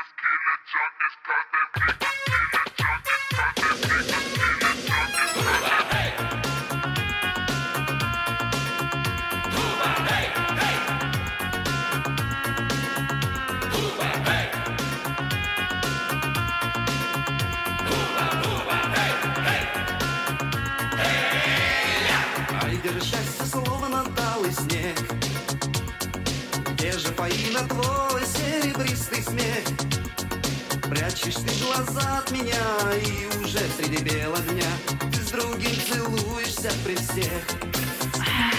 Счастье словно талый снег. Где же Фаина твой серебристый смех? Прячешь ты глаза от меня, и уже среди бела дня ты с другим целуешься при всех.